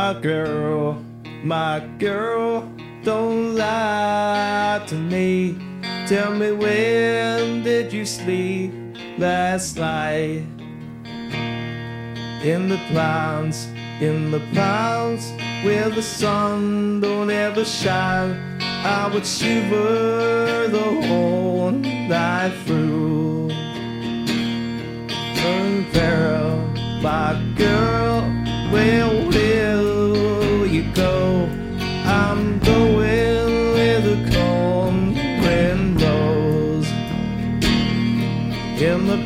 my girl, don't lie to me. Tell me, when did you sleep last night? In the clouds, where the sun don't ever shine, I would shiver the whole night through. Farewell, my girl, where will you go? I'm going where the cold wind blows. In the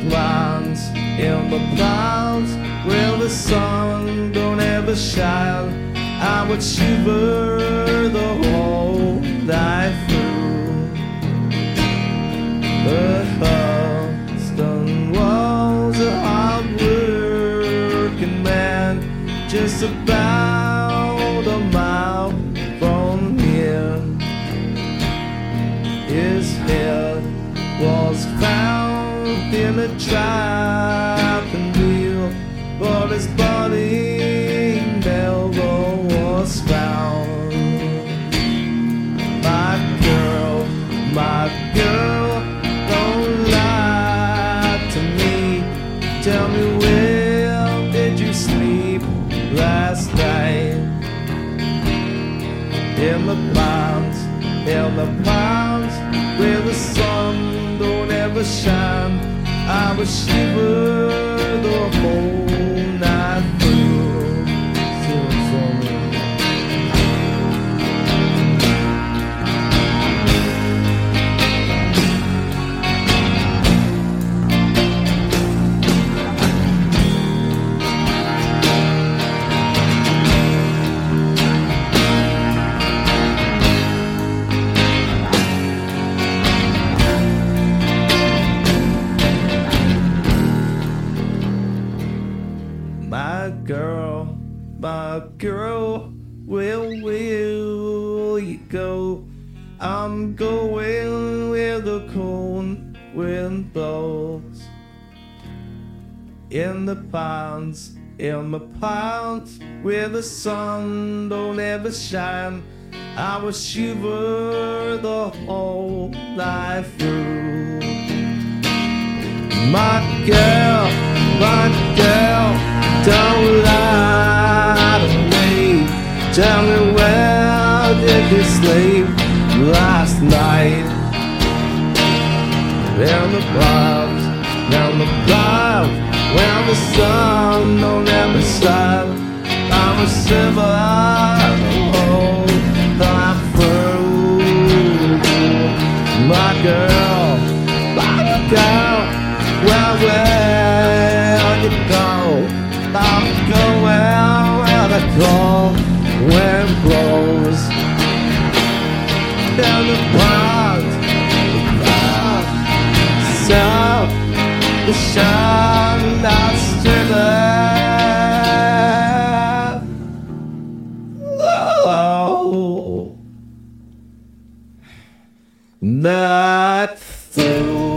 clouds, where the sun don't ever shine, I would shiver the whole night through. But stone walls, a hard-working man, just about a mile from here. His head was found in a driving wheel, but his body never was found. My girl, don't lie to me. Tell me, where did you sleep last night? In the clouds, where the sun don't ever shine, I would shiver the whole night through. Sing it for me. My girl, where will you go? I'm going where the cold wind blows. In the pines, where the sun don't ever shine, I will shiver the whole night through. My girl, don't lie to me. Tell me, where did you sleep last night? In the clouds, where the sun don't ever shine, I'm a shiver the whole night through. My girl, where you go? I'm going where the cold wind blows. In the clouds, south, the sun that's driven. Oh, not through.